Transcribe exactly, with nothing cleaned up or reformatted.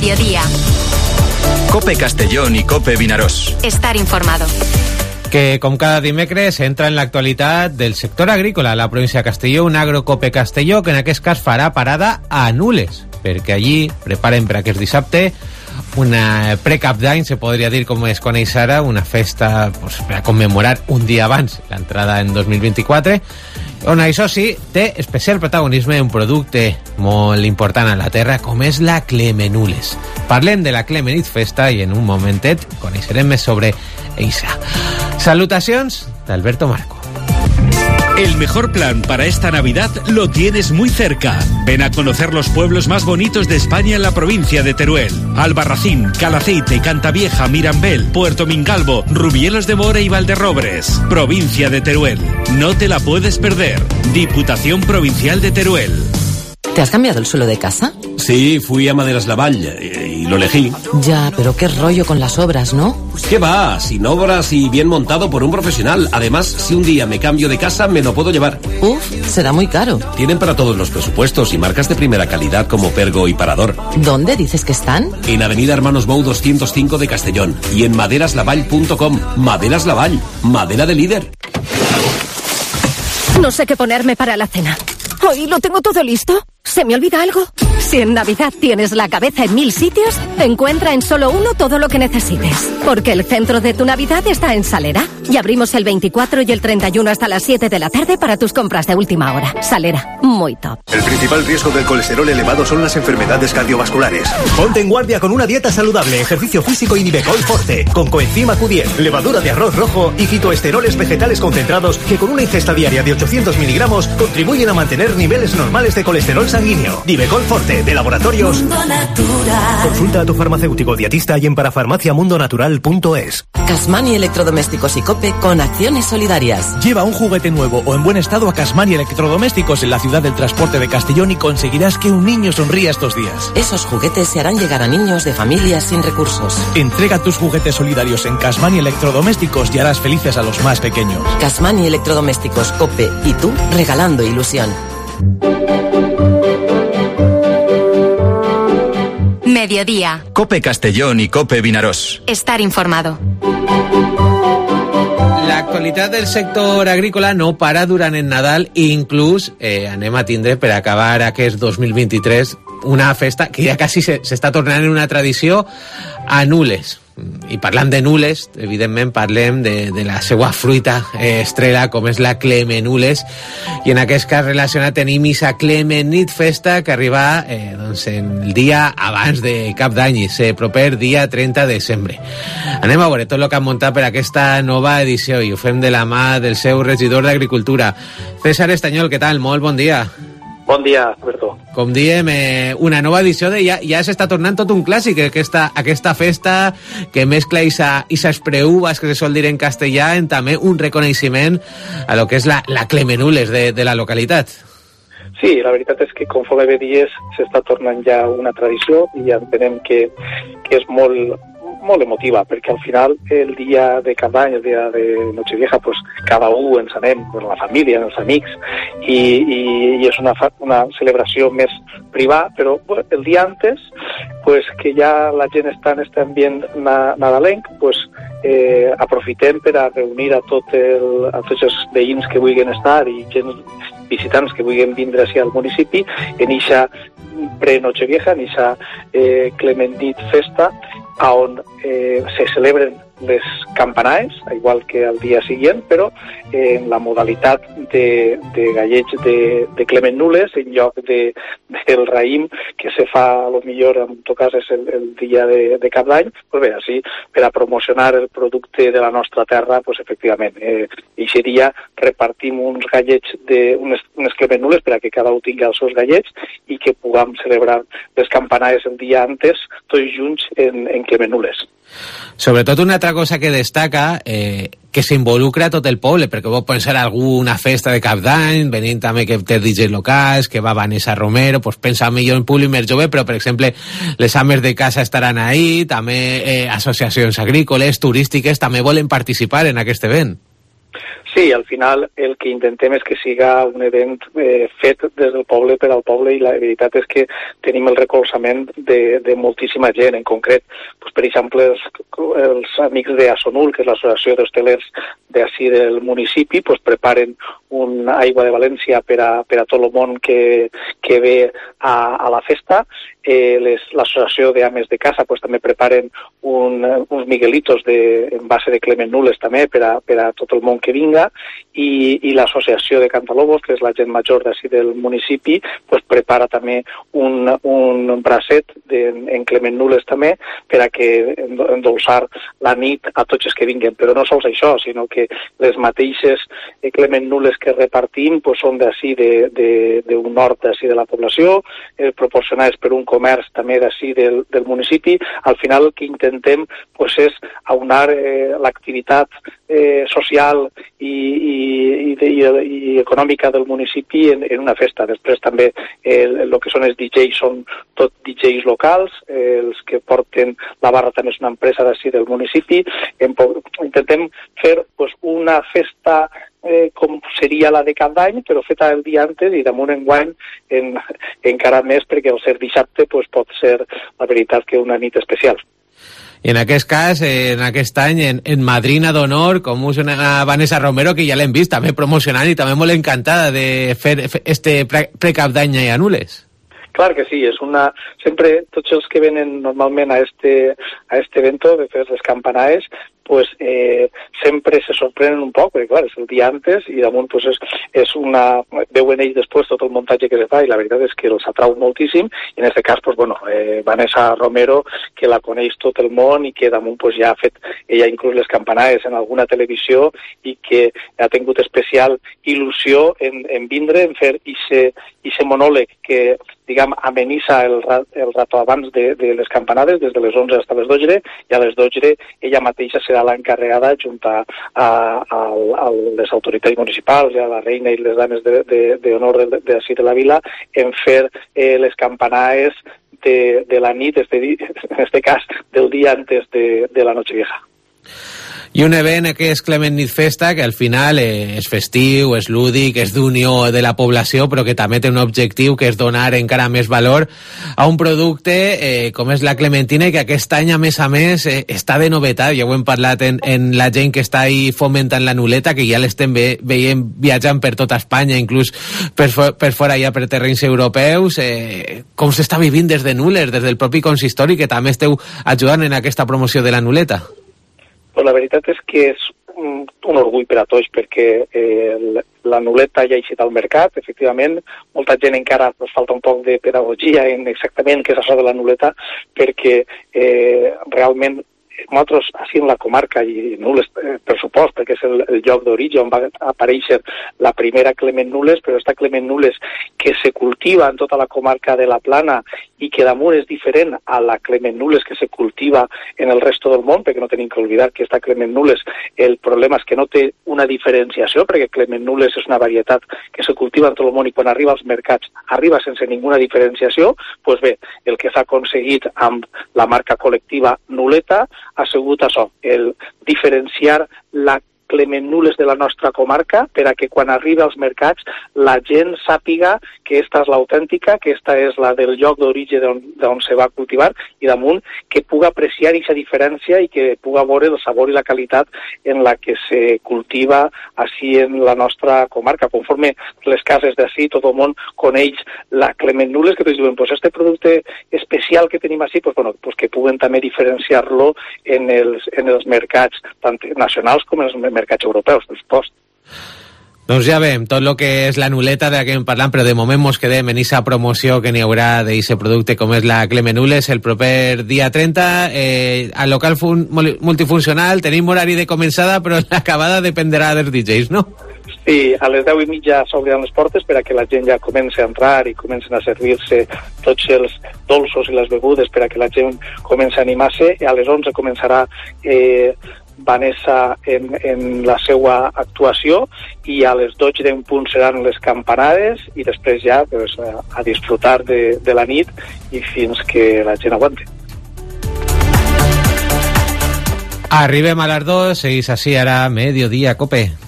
Mediodía. COPE Castellón i COPE Vinaròs. Estar informado. Que com cada dimecres entra en l'actualitat del sector agrícola a la província de Castelló, un agrocope Castelló que en aquest cas farà parada a Nules, perquè allí preparen per aquest dissabte una pre-cap d'any, se podria dir com es coneix ara, una festa pues, per a commemorar un dia abans l'entrada en dos mil vint-i-quatre, on això sí, té especial protagonisme un producte molt important a la terra com és la Clemenules. Parlem de la Clemenit Festa i en un momentet coneixerem més sobre eixa. Salutacions d'Alberto Marco. El mejor plan para esta Navidad lo tienes muy cerca. Ven a conocer los pueblos más bonitos de España en la provincia de Teruel. Albarracín, Calaceite, Cantavieja, Mirambel, Puerto Mingalvo, Rubielos de Mora y Valderrobres. Provincia de Teruel. No te la puedes perder. Diputación Provincial de Teruel. ¿Te has cambiado el suelo de casa? Sí, fui a Maderas Lavall y, y lo elegí. Ya, pero qué rollo con las obras, ¿no? ¿Qué va? Sin obras y bien montado por un profesional. Además, si un día me cambio de casa, me lo puedo llevar. Uf, será muy caro. Tienen para todos los presupuestos y marcas de primera calidad como Pergo y Parador. ¿Dónde dices que están? En Avenida Hermanos Bou doscientos cinco de Castellón y en maderas lavall punto com. Maderas Lavall, madera de líder. No sé qué ponerme para la cena. Hoy lo tengo todo listo. ¿Se me olvida algo? Si en Navidad tienes la cabeza en mil sitios, encuentra en solo uno todo lo que necesites. Porque el centro de tu Navidad está en Salera. Y abrimos el veinticuatro y el treinta y uno hasta las siete de la tarde para tus compras de última hora. Salera, muy top. El principal riesgo del colesterol elevado son las enfermedades cardiovasculares. Ponte en guardia con una dieta saludable, ejercicio físico y Nivecol Forte. Con coenzima Q diez, levadura de arroz rojo y fitoesteroles vegetales concentrados que con una ingesta diaria de ochocientos miligramos contribuyen a mantener niveles normales de colesterol sanguíneo. Nivecol Forte, de Laboratorios Mundo Natural. Consulta a tu farmacéutico dietista y en parafarmacia mundo natural punto es. Casmani Electrodomésticos y COPE con acciones solidarias. Lleva un juguete nuevo o en buen estado a Casmani Electrodomésticos en la ciudad del transporte de Castellón y conseguirás que un niño sonría estos días. Esos juguetes se harán llegar a niños de familias sin recursos. Entrega tus juguetes solidarios en Casmani Electrodomésticos y harás felices a los más pequeños. Casmani Electrodomésticos, COPE y tú regalando ilusión. Mediodía. COPE Castellón i COPE Vinaròs. Estar informado. L'actualitat del sector agrícola no para durant el Nadal i inclús eh, anem a tindre per acabar aquest dos mil vint-i-tres una festa que ja quasi s'està tornant en una tradició a Nules. I parlant de Nules, evidentment parlem de, de la seva fruita eh, estrella, com és la Clemenules, i en aquest cas relacionat tenim aquesta Clemenit Festa que arriba eh, doncs, en el dia abans de Cap d'Any, el proper dia trenta de desembre. Anem a veure tot el que han muntat per aquesta nova edició i ho fem de la mà del seu regidor d'Agricultura, César Estanyol. Què tal? Molt bon dia. Bon dia, Alberto. Com diem, eh, una nova edició de ja, ja s'està tornant tot un clàssic, aquesta, aquesta festa que mescla aquestes preuvas que se sol dir en castellà en també un reconeixement a lo que és la, la Clemenules de, de la localitat. Sí, la veritat és que conforme ve dies s'està tornant ja una tradició i ja entenem que, que és molt, molt emotiva, perquè al final el dia de Cap d'Any, el dia de Nochevieja, pues cada un ens anem, pues, la família, els amics, i, i, i és una, una celebració més privada, però bueno, el dia antes, pues, que ja la gent està en aquest ambient na, nadalenc, pues, eh, aprofitem per a reunir a, tot el, a tots els veïns que vulguin estar i gent visitants que vulguin vindre així al municipi en eixa pre-Nochevieja, en eixa eh, Clemenit Festa, on eh, se celebren les campanaes, igual que el dia següent, però eh, en la modalitat de, de galleig de, de Clemenules en lloc de, del raïm que se fa, a lo millor, en tot cas és el, el dia de, de Cap d'Any, pues bé, així, per a promocionar el producte de la nostra terra, pues efectivament, eh, i seria repartim uns galleig de, unes, unes Clemenules per a que cada un tingui els seus galleig i que puguem celebrar les campanaes el dia antes, tots junts en, en Clemenules. Sobretot una altra cosa que destaca eh, que s'involucra tot el poble, perquè pot pensar alguna festa de Cap d'Any, venint també que té D Js locals, que va Vanessa Romero, pues pensa millor en públic més jove, però per exemple les ames de casa estaran ahí, també eh, associacions agrícoles, turístiques, també volen participar en aquest event. Sí, al final el que intentem és que siga un event eh, fet des del poble per al poble, i la veritat és que tenim el recolzament de, de moltíssima gent. En concret, doncs, per exemple, els, els amics de Asonul, que és l'associació d'hostelers d'ací del municipi, doncs, preparen una aigua de València per a, per a tot el món que, que ve a, a la festa. Eh, les, l'associació d'Ames de Casa pues, també preparen un, uns miguelitos de, en base de Clement Nules també per a, per a tot el món que vinga, i, i l'associació de Cantalobos, que és la gent major d'ací del municipi, pues, prepara també un, un bracet de, en Clement Nules també per a que endolçar la nit a tots els que vinguen. Però no sols això, sinó que les mateixes Clement Nules que repartim pues, són d'ací de, de, d'un nord d'ací de la població, eh, proporcionades per un comerç també d'ací del, del municipi. Al final el que intentem pues, és aunar eh, l'activitat eh, social i, i, i, de, i, i econòmica del municipi en, en una festa. Després també el, el que són els D Js són tot D Js locals, eh, els que porten la barra també és una empresa d'ací del municipi. En, intentem fer pues, una festa Eh, com seria la de cap d'any, però feta el dia antes i damunt enguany en, encara més, perquè al ser dissabte pues, pot ser la veritat que una nit especial. I en aquest cas, en aquest any, en, en madrina d'honor, com us una Vanessa Romero, que ja l'hem vist també promocionant i també molt encantada de fer, fer este pre, pre-cap d'any a Nules. Clar que sí, és una... Sempre tots els que venen normalment a este, a este evento de fer les campanades, pues eh, sempre se sorprenen un poc, perquè clar, és el dia antes i damunt pues, és, és una... veuen ells després tot el muntatge que se fa i la veritat és que els atrau moltíssim, i en aquest cas, pues, bueno, eh, Vanessa Romero, que la coneix tot el món i que damunt pues, ja ha fet, ella inclús les campanades en alguna televisió i que ha tingut especial il·lusió en, en vindre, en fer ixe monòleg que diguem, amenissa el, el rato abans de, de les campanades, des de les onze fins a les dotze, i a les dotze ella mateixa serà l'encarregada, junt a, a, a, a les autoritats municipals i a la reina i les dames d'honor de, de, de, de, de la vila, en fer eh, les campanades de, de la nit, este, en este cas, del dia antes de, de la Nochevieja. I un event que és Clement Nit Festa, que al final eh, és festiu, és lúdic, és d'unió de la població, però que també té un objectiu que és donar encara més valor a un producte eh, com és la clementina, i que aquest any, a més a més, eh, està de novetat. Ja ho hem parlat en, en la gent que està ahí fomentant la nuleta, que ja l'estem ve, veient viatjant per tota Espanya, inclús per, per fora ja per terrenys europeus. Eh, com s'està vivint des de Nules, des del propi consistori, que també esteu ajudant en aquesta promoció de la nuleta? Pues la veritat és que és un, un orgull per a tots, perquè eh, la nuleta ja ha eixit al mercat, efectivament, molta gent encara pues, falta un poc de pedagogia en exactament què és això de la nuleta, perquè eh, realment nosaltres, així en la comarca, i Nules, eh, per supost, perquè és el, el lloc d'origen on va aparèixer la primera Clement Nules, però esta Clement Nules que se cultiva en tota la comarca de la Plana i que damunt és diferent a la Clement Nules que se cultiva en el resto del món, perquè no tenim que oblidar que esta Clement Nules, el problema és que no té una diferenciació, perquè Clement Nules és una varietat que se cultiva en tot el món i quan arriba als mercats arriba sense ninguna diferenciació. Pues bé, el que s'ha aconseguit amb la marca col·lectiva Nuleta ha sigut això, el diferenciar la Clement Nules de la nostra comarca per a que quan arribi als mercats la gent sàpiga que esta és l'autèntica, que esta és la del lloc d'origen d'on, d'on se va cultivar, i damunt que puga apreciar aquesta diferència i que puga veure el sabor i la qualitat en la que se cultiva així en la nostra comarca. Conforme les cases d'ací, tot el món coneix la Clement Nules, que diuen, pues este producte especial que tenim així, pues, bueno, pues que puguen també diferenciar-lo en els, en els mercats tant nacionals com en els mercats mercats europeus, per supost. Doncs ja veiem tot el que és la nuleta de la que hem parlat, però de moment mos quedem en aquesta promoció que n'hi haurà d'aquest producte com és la Clement Nules el proper dia trenta, eh, al local fun multifuncional. Tenim horari de començada, però l'acabada dependrà dels D Js, no? Sí, a les deu i mitja s'obriran les portes per a que la gent ja comenci a entrar i comencen a servir-se tots els dolços i les begudes per a que la gent comenci a animar-se, i a les onze començarà eh, Vanessa en, en la seva actuació, i a les dotze d'un punt seran les campanades, i després ja pues, a, a disfrutar de, de la nit i fins que la gent aguante. Arribem a les dos, seguís així ara Mediodía Cope.